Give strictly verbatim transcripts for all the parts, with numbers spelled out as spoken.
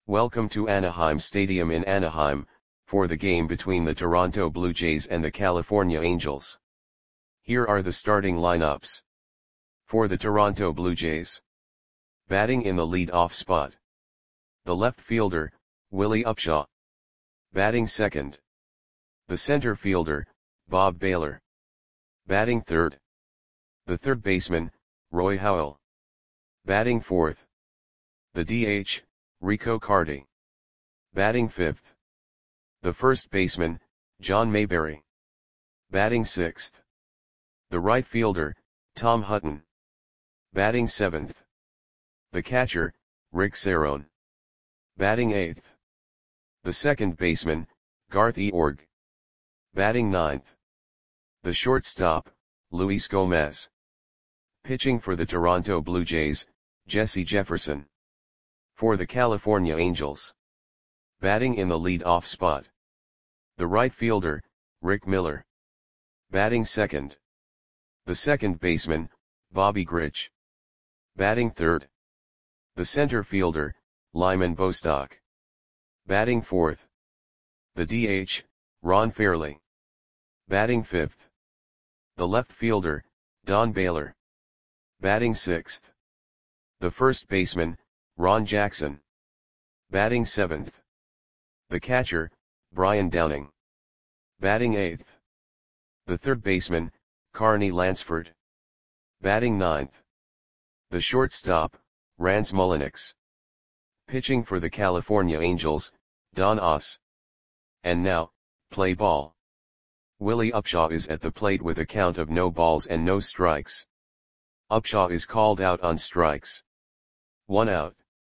Welcome to Anaheim Stadium in Anaheim, for the game between the Toronto Blue Jays and the California Angels. Here are the starting lineups. For the Toronto Blue Jays. Batting in the lead-off spot. The left fielder, Willie Upshaw. Batting second. The center fielder, Bob Baylor. Batting third. The third baseman, Roy Howell. Batting fourth. The D H, Rico Carty. Batting fifth. The first baseman, John Mayberry. Batting sixth. The right fielder, Tom Hutton. Batting seventh. The catcher, Rick Cerone. Batting eighth. The second baseman, Garth Eorg. Batting ninth. The shortstop, Luis Gomez. Pitching for the Toronto Blue Jays, Jesse Jefferson. For the California Angels. Batting in the lead-off spot. The right fielder, Rick Miller. Batting second. The second baseman, Bobby Grich. Batting third. The center fielder, Lyman Bostock. Batting fourth. The D H, Ron Fairly. Batting fifth. The left fielder, Don Baylor. Batting sixth. The first baseman, Ron Jackson. Batting seventh. The catcher, Brian Downing. Batting eighth. The third baseman, Carney Lansford. Batting ninth. The shortstop, Rance Mulliniks. Pitching for the California Angels, Don Oss. And now, play ball. Willie Upshaw is at the plate with a count of no balls and no strikes. Upshaw is called out on strikes. One out.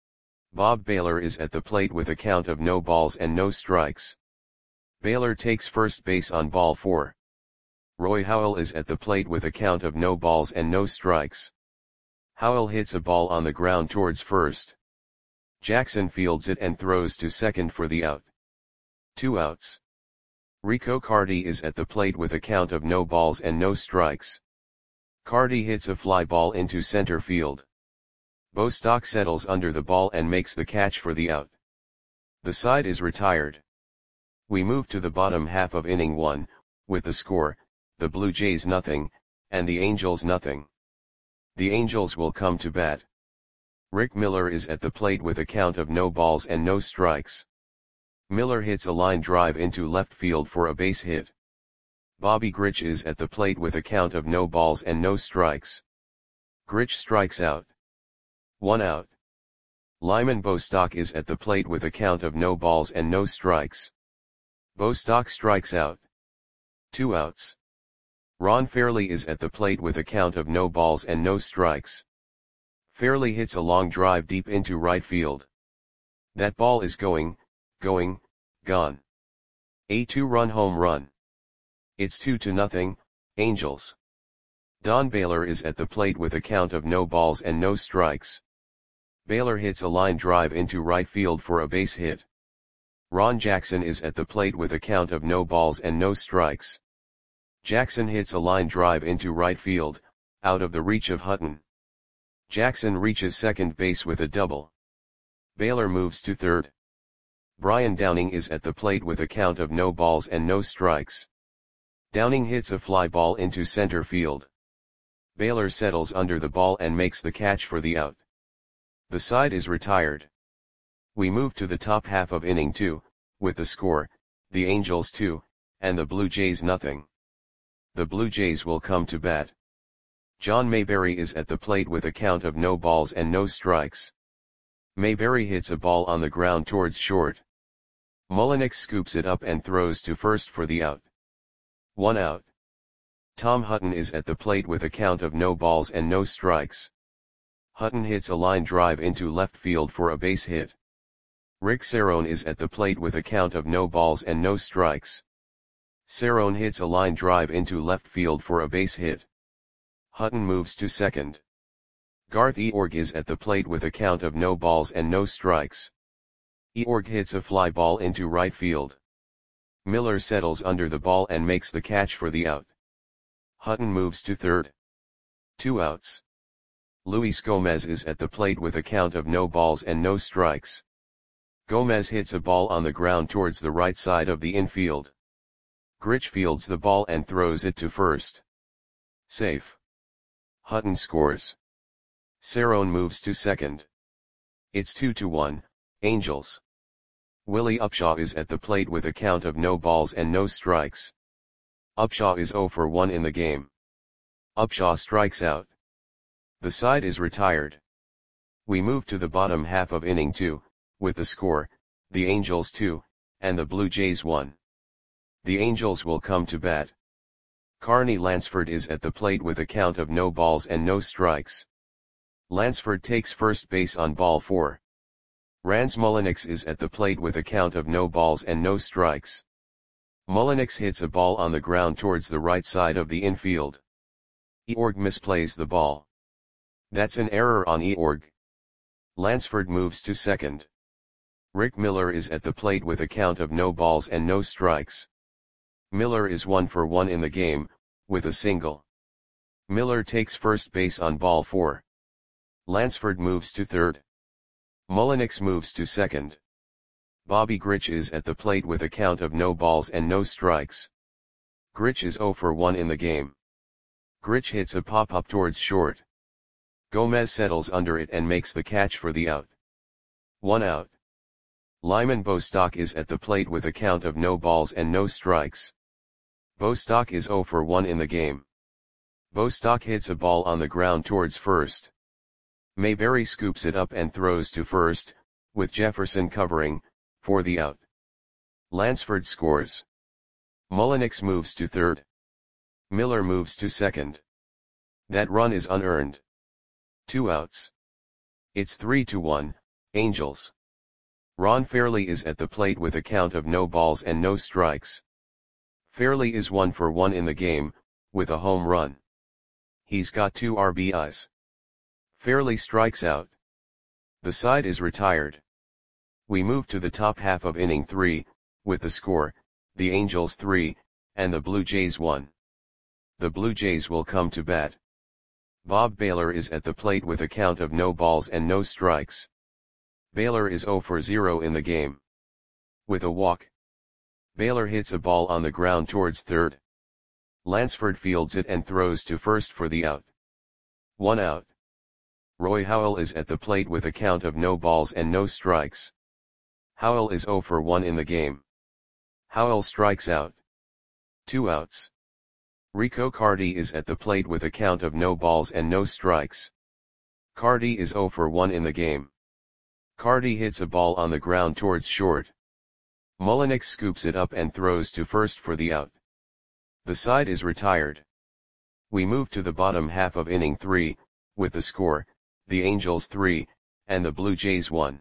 Bob Baylor is at the plate with a count of no balls and no strikes. Baylor takes first base on ball four. Roy Howell is at the plate with a count of no balls and no strikes. Howell hits a ball on the ground towards first. Jackson fields it and throws to second for the out. Two outs. Rico Carty is at the plate with a count of no balls and no strikes. Carty hits a fly ball into center field. Bostock settles under the ball and makes the catch for the out. The side is retired. We move to the bottom half of inning one, with the score, the Blue Jays nothing, and the Angels nothing. The Angels will come to bat. Rick Miller is at the plate with a count of no balls and no strikes. Miller hits a line drive into left field for a base hit. Bobby Grich is at the plate with a count of no balls and no strikes. Grich strikes out. One out. Lyman Bostock is at the plate with a count of no balls and no strikes. Bostock strikes out. Two outs. Ron Fairly is at the plate with a count of no balls and no strikes. Fairly hits a long drive deep into right field. That ball is going, going, gone. A two-run home run. It's two to nothing, Angels. Don Baylor is at the plate with a count of no balls and no strikes. Baylor hits a line drive into right field for a base hit. Ron Jackson is at the plate with a count of no balls and no strikes. Jackson hits a line drive into right field, out of the reach of Hutton. Jackson reaches second base with a double. Baylor moves to third. Brian Downing is at the plate with a count of no balls and no strikes. Downing hits a fly ball into center field. Baylor settles under the ball and makes the catch for the out. The side is retired. We move to the top half of inning two, with the score, the Angels two, and the Blue Jays nothing. The Blue Jays will come to bat. John Mayberry is at the plate with a count of no balls and no strikes. Mayberry hits a ball on the ground towards short. Mulliniks scoops it up and throws to first for the out. One out. Tom Hutton is at the plate with a count of no balls and no strikes. Hutton hits a line drive into left field for a base hit. Rick Cerone is at the plate with a count of no balls and no strikes. Cerone hits a line drive into left field for a base hit. Hutton moves to second. Garth Eorg is at the plate with a count of no balls and no strikes. Eorg hits a fly ball into right field. Miller settles under the ball and makes the catch for the out. Hutton moves to third. Two outs. Luis Gomez is at the plate with a count of no balls and no strikes. Gomez hits a ball on the ground towards the right side of the infield. Grich fields the ball and throws it to first. Safe. Hutton scores. Cerrone moves to second. It's two to one, Angels. Willie Upshaw is at the plate with a count of no balls and no strikes. Upshaw is zero for one in the game. Upshaw strikes out. The side is retired. We move to the bottom half of inning two, with the score, the Angels two, and the Blue Jays one. The Angels will come to bat. Carney Lansford is at the plate with a count of no balls and no strikes. Lansford takes first base on ball four. Rans Mulliniks is at the plate with a count of no balls and no strikes. Mulliniks hits a ball on the ground towards the right side of the infield. Eorg misplays the ball. That's an error on Eorg. Lansford moves to second. Rick Miller is at the plate with a count of no balls and no strikes. Miller is one for one in the game, with a single. Miller takes first base on ball four. Lansford moves to third. Mulliniks moves to second. Bobby Grich is at the plate with a count of no balls and no strikes. Grich is zero for one in the game. Grich hits a pop-up towards short. Gomez settles under it and makes the catch for the out. One out. Lyman Bostock is at the plate with a count of no balls and no strikes. Bostock is zero for one in the game. Bostock hits a ball on the ground towards first. Mayberry scoops it up and throws to first, with Jefferson covering, for the out. Lansford scores. Mulliniks moves to third. Miller moves to second. That run is unearned. Two outs. It's three to one, Angels. Ron Fairley is at the plate with a count of no balls and no strikes. Fairley is one for one in the game, with a home run. He's got two R B Is. Fairley strikes out. The side is retired. We move to the top half of inning three, with the score, the Angels three, and the Blue Jays one. The Blue Jays will come to bat. Bob Baylor is at the plate with a count of no balls and no strikes. Baylor is zero for zero in the game. With a walk. Baylor hits a ball on the ground towards third. Lansford fields it and throws to first for the out. One out. Roy Howell is at the plate with a count of no balls and no strikes. Howell is zero for one in the game. Howell strikes out. Two outs. Rico Carty is at the plate with a count of no balls and no strikes. Carty is zero for one in the game. Carty hits a ball on the ground towards short. Mulliniks scoops it up and throws to first for the out. The side is retired. We move to the bottom half of inning three, with the score, the Angels three, and the Blue Jays one.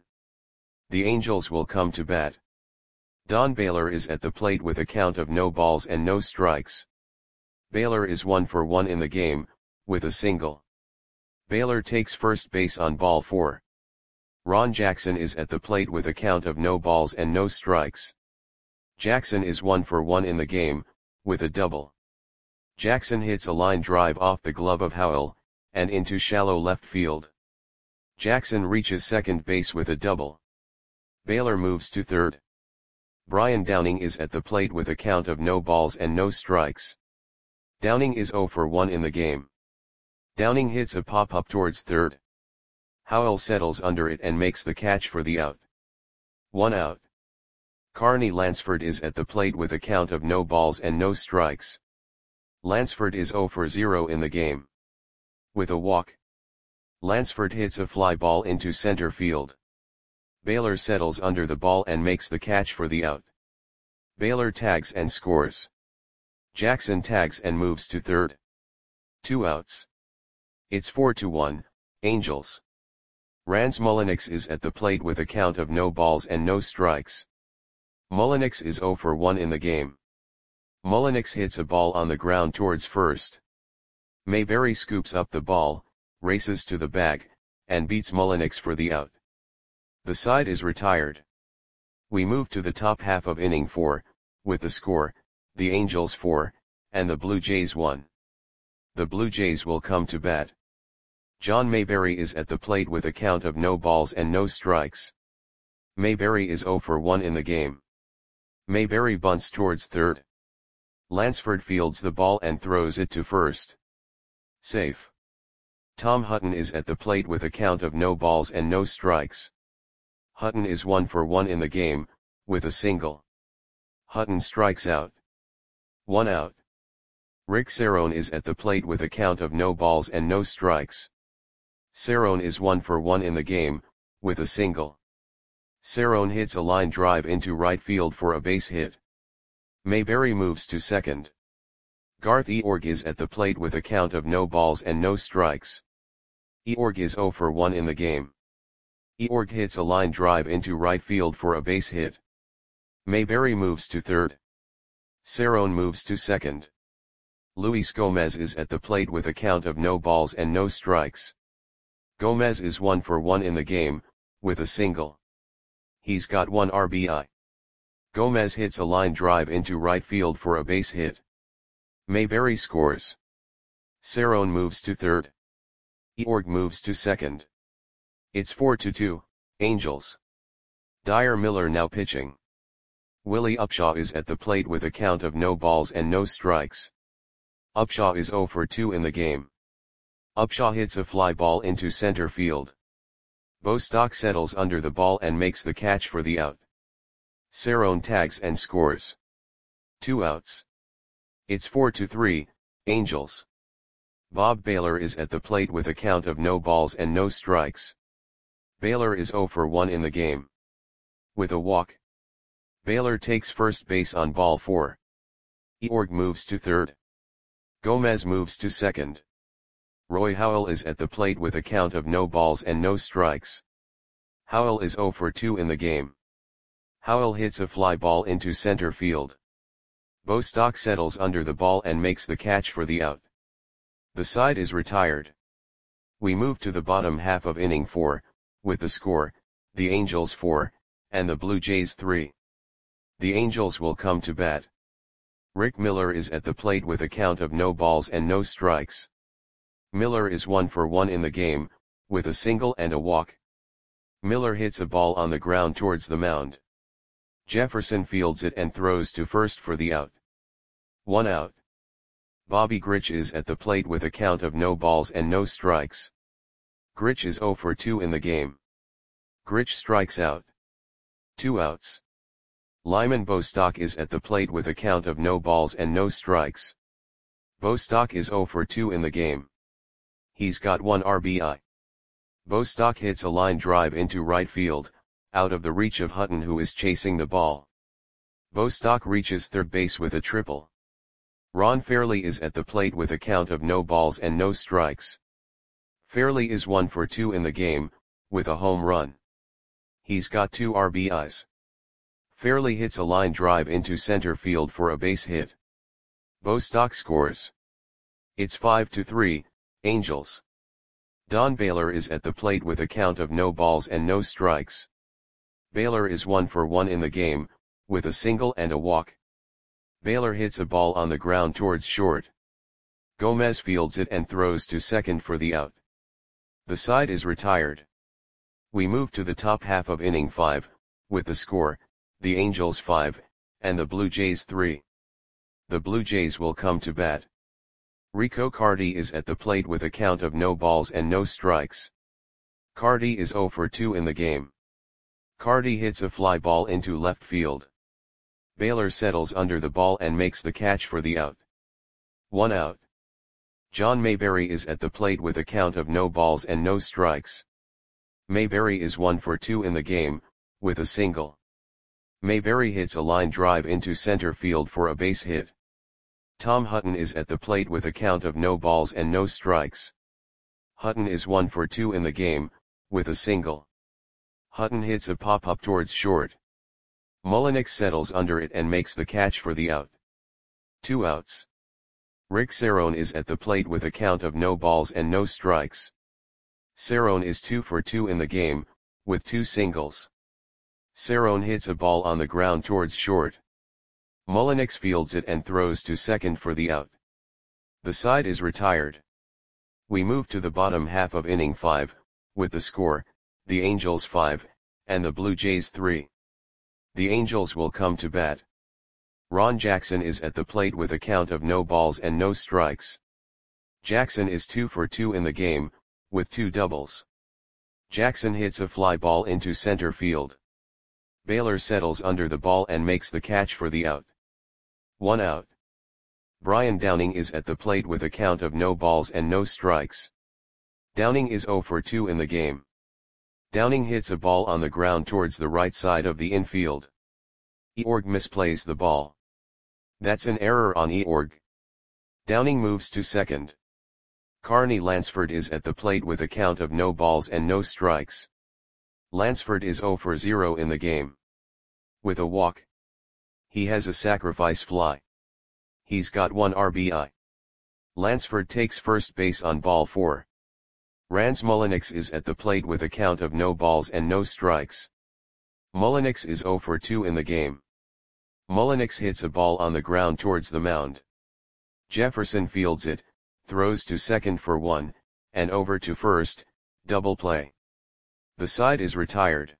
The Angels will come to bat. Don Baylor is at the plate with a count of no balls and no strikes. Baylor is one for one in the game, with a single. Baylor takes first base on ball four. Ron Jackson is at the plate with a count of no balls and no strikes. Jackson is one for one in the game, with a double. Jackson hits a line drive off the glove of Howell, and into shallow left field. Jackson reaches second base with a double. Baylor moves to third. Brian Downing is at the plate with a count of no balls and no strikes. Downing is zero for one in the game. Downing hits a pop-up towards third. Howell settles under it and makes the catch for the out. One out. Carney Lansford is at the plate with a count of no balls and no strikes. Lansford is zero for zero in the game. With a walk. Lansford hits a fly ball into center field. Baylor settles under the ball and makes the catch for the out. Baylor tags and scores. Jackson tags and moves to third. Two outs. It's four to one, Angels. Rans Mulliniks is at the plate with a count of no balls and no strikes. Mulliniks is zero for one in the game. Mulliniks hits a ball on the ground towards first. Mayberry scoops up the ball, races to the bag, and beats Mulliniks for the out. The side is retired. We move to the top half of inning four, with the score, the Angels four, and the Blue Jays one. The Blue Jays will come to bat. John Mayberry is at the plate with a count of no balls and no strikes. Mayberry is zero for one in the game. Mayberry bunts towards third. Lansford fields the ball and throws it to first. Safe. Tom Hutton is at the plate with a count of no balls and no strikes. Hutton is one for one in the game, with a single. Hutton strikes out. One out. Rick Cerrone is at the plate with a count of no balls and no strikes. Cerrone is one for one in the game, with a single. Cerrone hits a line drive into right field for a base hit. Mayberry moves to second. Garth Eorg is at the plate with a count of no balls and no strikes. Eorg is zero for one in the game. Eorg hits a line drive into right field for a base hit. Mayberry moves to third. Cerrone moves to second. Luis Gomez is at the plate with a count of no balls and no strikes. Gomez is one for one in the game, with a single. He's got one R B I. Gomez hits a line drive into right field for a base hit. Mayberry scores. Cerrone moves to third. Eorg moves to second. It's four to two, Angels. Dyer Miller now pitching. Willie Upshaw is at the plate with a count of no balls and no strikes. Upshaw is zero for two in the game. Upshaw hits a fly ball into center field. Bostock settles under the ball and makes the catch for the out. Cerrone tags and scores. Two outs. It's four to three, Angels. Bob Baylor is at the plate with a count of no balls and no strikes. Baylor is zero for one in the game. With a walk. Baylor takes first base on ball four. Eorg moves to third. Gomez moves to second. Roy Howell is at the plate with a count of no balls and no strikes. Howell is zero for two in the game. Howell hits a fly ball into center field. Bostock settles under the ball and makes the catch for the out. The side is retired. We move to the bottom half of inning four, with the score, the Angels four, and the Blue Jays three. The Angels will come to bat. Rick Miller is at the plate with a count of no balls and no strikes. Miller is one for one in the game, with a single and a walk. Miller hits a ball on the ground towards the mound. Jefferson fields it and throws to first for the out. One out. Bobby Grich is at the plate with a count of no balls and no strikes. Grich is zero for two in the game. Grich strikes out. Two outs. Lyman Bostock is at the plate with a count of no balls and no strikes. Bostock is zero for two in the game. He's got one R B I. Bostock hits a line drive into right field, out of the reach of Hutton, who is chasing the ball. Bostock reaches third base with a triple. Ron Fairley is at the plate with a count of no balls and no strikes. Fairley is one for two in the game, with a home run. He's got two R B Is. Fairley hits a line drive into center field for a base hit. Bostock scores. It's five to three, Angels. Don Baylor is at the plate with a count of no balls and no strikes. Baylor is one for one in the game, with a single and a walk. Baylor hits a ball on the ground towards short. Gomez fields it and throws to second for the out. The side is retired. We move to the top half of inning five, with the score, the Angels five, and the Blue Jays three. The Blue Jays will come to bat. Rico Carty is at the plate with a count of no balls and no strikes. Carty is zero for two in the game. Carty hits a fly ball into left field. Baylor settles under the ball and makes the catch for the out. One out. John Mayberry is at the plate with a count of no balls and no strikes. Mayberry is one for two in the game, with a single. Mayberry hits a line drive into center field for a base hit. Tom Hutton is at the plate with a count of no balls and no strikes. Hutton is one for two in the game, with a single. Hutton hits a pop-up towards short. Mullenix settles under it and makes the catch for the out. Two outs. Rick Cerrone is at the plate with a count of no balls and no strikes. Cerrone is two for two in the game, with two singles. Cerrone hits a ball on the ground towards short. Mullenix fields it and throws to second for the out. The side is retired. We move to the bottom half of inning five, with the score, the Angels five, and the Blue Jays three. The Angels will come to bat. Ron Jackson is at the plate with a count of no balls and no strikes. Jackson is two for two in the game, with two doubles. Jackson hits a fly ball into center field. Baylor settles under the ball and makes the catch for the out. One out. Brian Downing is at the plate with a count of no balls and no strikes. Downing is zero for two in the game. Downing hits a ball on the ground towards the right side of the infield. Eorg misplays the ball. That's an error on Eorg. Downing moves to second. Carney Lansford is at the plate with a count of no balls and no strikes. Lansford is zero for zero in the game. With a walk. He has a sacrifice fly. He's got one R B I. Lansford takes first base on ball four. Rans Mulliniks is at the plate with a count of no balls and no strikes. Mulliniks is zero for two in the game. Mulliniks hits a ball on the ground towards the mound. Jefferson fields it, throws to second for one, and over to first, double play. The side is retired.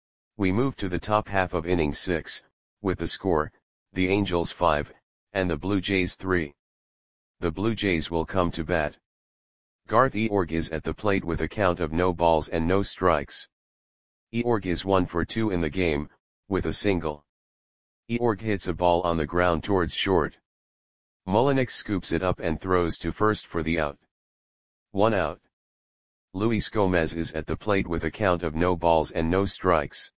We move to the top half of inning six, with the score, the Angels five, and the Blue Jays three. The Blue Jays will come to bat. Garth Eorg is at the plate with a count of no balls and no strikes. Eorg is one for two in the game, with a single. Eorg hits a ball on the ground towards short. Mulliniks scoops it up and throws to first for the out. One out. Luis Gomez is at the plate with a count of no balls and no strikes.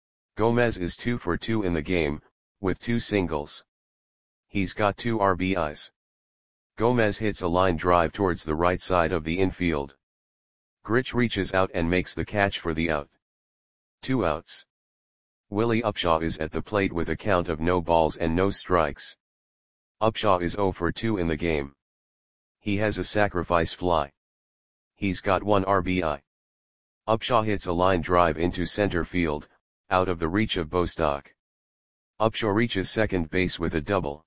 Gomez is two for two in the game, with two singles. He's got two R B Is. Gomez hits a line drive towards the right side of the infield. Grich reaches out and makes the catch for the out. Two outs. Willie Upshaw is at the plate with a count of no balls and no strikes. Upshaw is zero for two in the game. He has a sacrifice fly. He's got one R B I. Upshaw hits a line drive into center field, out of the reach of Bostock. Upshaw reaches second base with a double.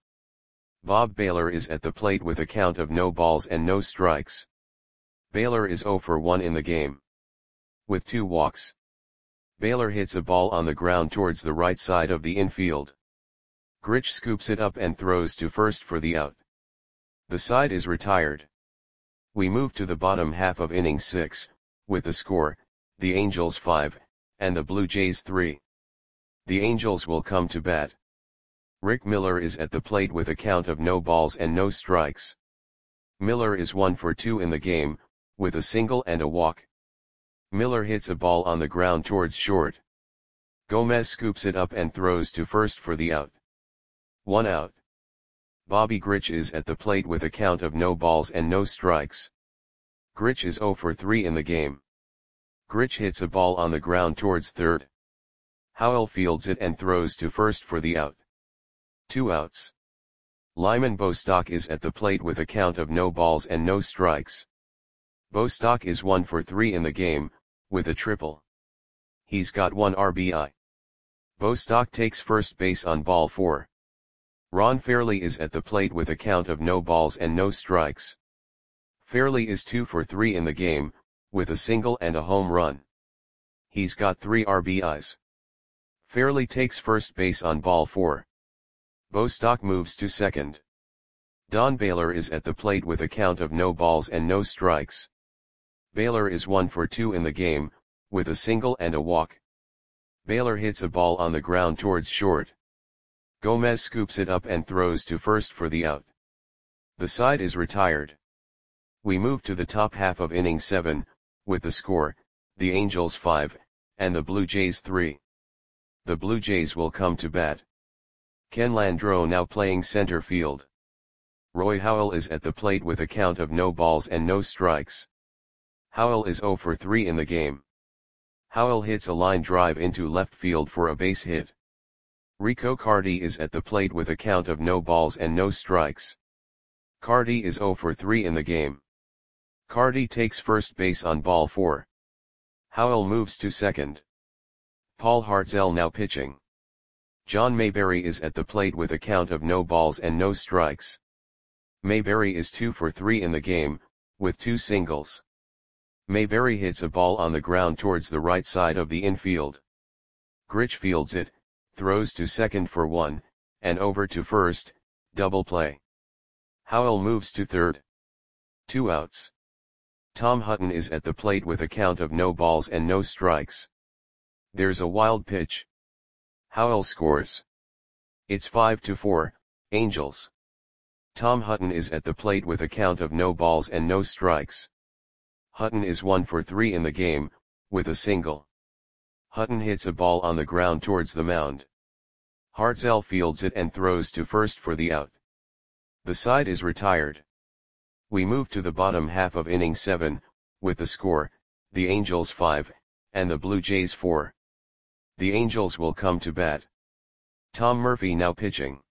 Bob Baylor is at the plate with a count of no balls and no strikes. Baylor is zero for one in the game. With two walks. Baylor hits a ball on the ground towards the right side of the infield. Grich scoops it up and throws to first for the out. The side is retired. We move to the bottom half of inning six, with the score, the Angels five, and the Blue Jays three. The Angels will come to bat. Rick Miller is at the plate with a count of no balls and no strikes. Miller is one for two in the game, with a single and a walk. Miller hits a ball on the ground towards short. Gomez scoops it up and throws to first for the out. One out. Bobby Grich is at the plate with a count of no balls and no strikes. Grich is zero for three in the game. Grich hits a ball on the ground towards third. Howell fields it and throws to first for the out. Two outs. Lyman Bostock is at the plate with a count of no balls and no strikes. Bostock is one for three in the game, with a triple. He's got one R B I. Bostock takes first base on ball four. Ron Fairley is at the plate with a count of no balls and no strikes. Fairley is two for three in the game, with a single and a home run. He's got three R B Is. Fairley takes first base on ball four. Bostock moves to second. Don Baylor is at the plate with a count of no balls and no strikes. Baylor is one for two in the game, with a single and a walk. Baylor hits a ball on the ground towards short. Gomez scoops it up and throws to first for the out. The side is retired. We move to the top half of inning seven, with the score, the Angels five, and the Blue Jays three. The Blue Jays will come to bat. Ken Landreau now playing center field. Roy Howell is at the plate with a count of no balls and no strikes. Howell is zero for three in the game. Howell hits a line drive into left field for a base hit. Rico Carty is at the plate with a count of no balls and no strikes. Carty is zero for three in the game. Carty takes first base on ball four. Howell moves to second. Paul Hartzell now pitching. John Mayberry is at the plate with a count of no balls and no strikes. Mayberry is two for three in the game, with two singles. Mayberry hits a ball on the ground towards the right side of the infield. Grich fields it, throws to second for one, and over to first, double play. Howell moves to third. Two outs. Tom Hutton is at the plate with a count of no balls and no strikes. There's a wild pitch. Howell scores. It's five to four, Angels. Tom Hutton is at the plate with a count of no balls and no strikes. Hutton is one for three in the game, with a single. Hutton hits a ball on the ground towards the mound. Hartzell fields it and throws to first for the out. The side is retired. We move to the bottom half of inning seven, with the score, the Angels five, and the Blue Jays four. The Angels will come to bat. Tom Murphy now pitching.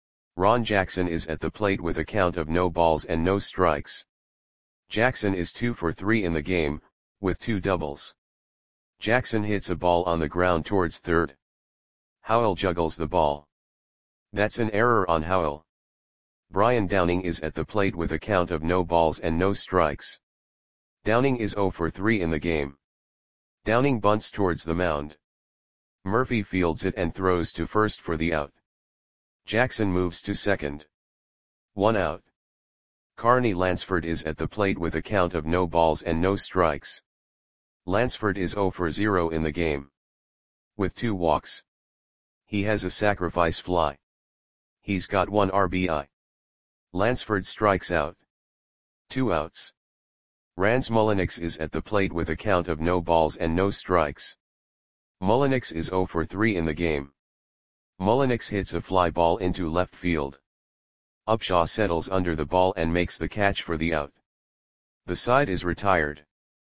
Ron Jackson is at the plate with a count of no balls and no strikes. Jackson is two for three in the game, with two doubles. Jackson hits a ball on the ground towards third. Howell juggles the ball. That's an error on Howell. Brian Downing is at the plate with a count of no balls and no strikes. Downing is zero for three in the game. Downing bunts towards the mound. Murphy fields it and throws to first for the out. Jackson moves to second. One out. Carney Lansford is at the plate with a count of no balls and no strikes. Lansford is zero for zero in the game. With two walks. He has a sacrifice fly. He's got one R B I. Lansford strikes out. Two outs. Rans Mulliniks is at the plate with a count of no balls and no strikes. Mulliniks is zero for three in the game. Mulliniks hits a fly ball into left field. Upshaw settles under the ball and makes the catch for the out. The side is retired.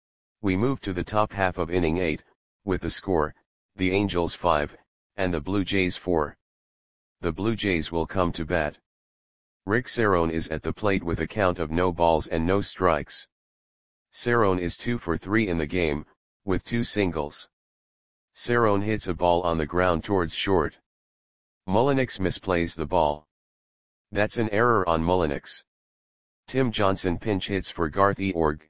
We move to the top half of inning eight, with the score, the Angels five, and the Blue Jays four. The Blue Jays will come to bat. Rick Cerrone is at the plate with a count of no balls and no strikes. Cerrone is two for three in the game, with two singles. Cerrone hits a ball on the ground towards short. Mulliniks misplays the ball. That's an error on Mulliniks. Tim Johnson pinch hits for Garth Eorg.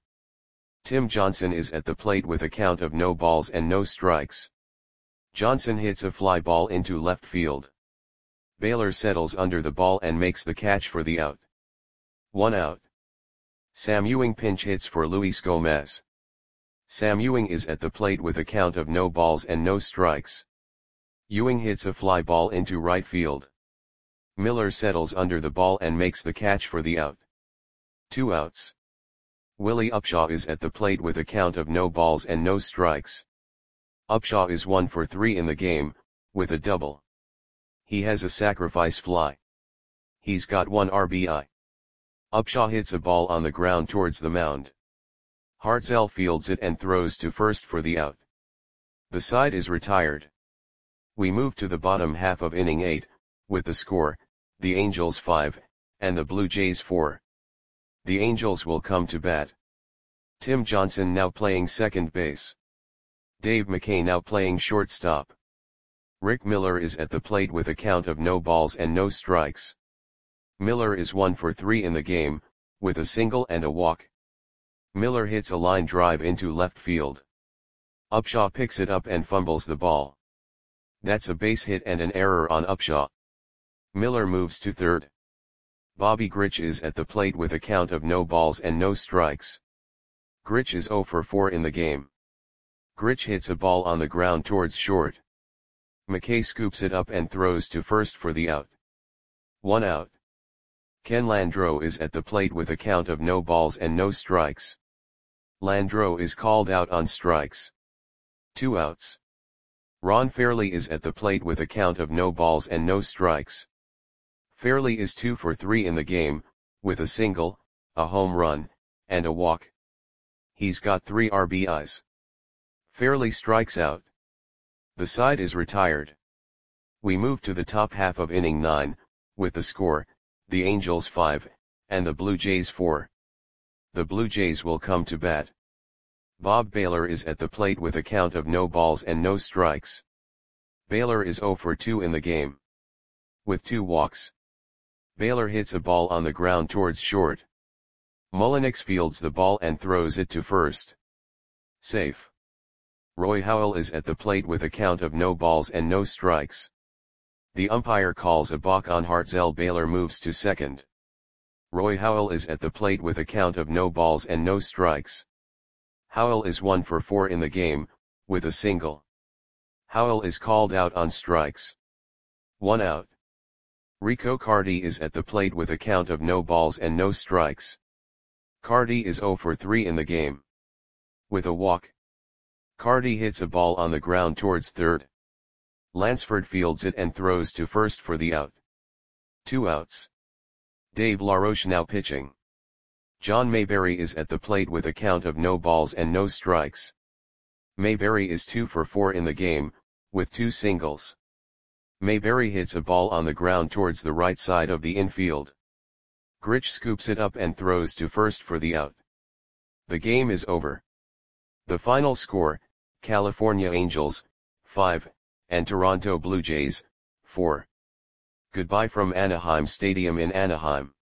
Tim Johnson is at the plate with a count of no balls and no strikes. Johnson hits a fly ball into left field. Baylor settles under the ball and makes the catch for the out. One out. Sam Ewing pinch hits for Luis Gomez. Sam Ewing is at the plate with a count of no balls and no strikes. Ewing hits a fly ball into right field. Miller settles under the ball and makes the catch for the out. Two outs. Willie Upshaw is at the plate with a count of no balls and no strikes. Upshaw is one for three in the game, with a double. He has a sacrifice fly. He's got one R B I. Upshaw hits a ball on the ground towards the mound. Hartzell fields it and throws to first for the out. The side is retired. We move to the bottom half of inning eight, with the score, the Angels five, and the Blue Jays four. The Angels will come to bat. Tim Johnson now playing second base. Dave McKay now playing shortstop. Rick Miller is at the plate with a count of no balls and no strikes. Miller is one for three in the game, with a single and a walk. Miller hits a line drive into left field. Upshaw picks it up and fumbles the ball. That's a base hit and an error on Upshaw. Miller moves to third. Bobby Grich is at the plate with a count of no balls and no strikes. Grich is zero for four in the game. Grich hits a ball on the ground towards short. McKay scoops it up and throws to first for the out. One out. Ken Landreau is at the plate with a count of no balls and no strikes. Landreau is called out on strikes. Two outs. Ron Fairley is at the plate with a count of no balls and no strikes. Fairley is two for three in the game, with a single, a home run, and a walk. He's got three R B Is. Fairley strikes out. The side is retired. We move to the top half of inning nine, with the score, the Angels five, and the Blue Jays four. The Blue Jays will come to bat. Bob Baylor is at the plate with a count of no balls and no strikes. Baylor is zero for two in the game. With two walks. Baylor hits a ball on the ground towards short. Mulliniks fields the ball and throws it to first. Safe. Roy Howell is at the plate with a count of no balls and no strikes. The umpire calls a balk on Hartzell. Baylor moves to second. Roy Howell is at the plate with a count of no balls and no strikes. Howell is one for four in the game, with a single. Howell is called out on strikes. One out. Rico Carty is at the plate with a count of no balls and no strikes. Carty is zero for three in the game. With a walk. Carty hits a ball on the ground towards third. Lansford fields it and throws to first for the out. Two outs. Dave LaRoche now pitching. John Mayberry is at the plate with a count of no balls and no strikes. Mayberry is two for four in the game, with two singles. Mayberry hits a ball on the ground towards the right side of the infield. Grich scoops it up and throws to first for the out. The game is over. The final score, California Angels, five, and Toronto Blue Jays, four. Goodbye from Anaheim Stadium in Anaheim.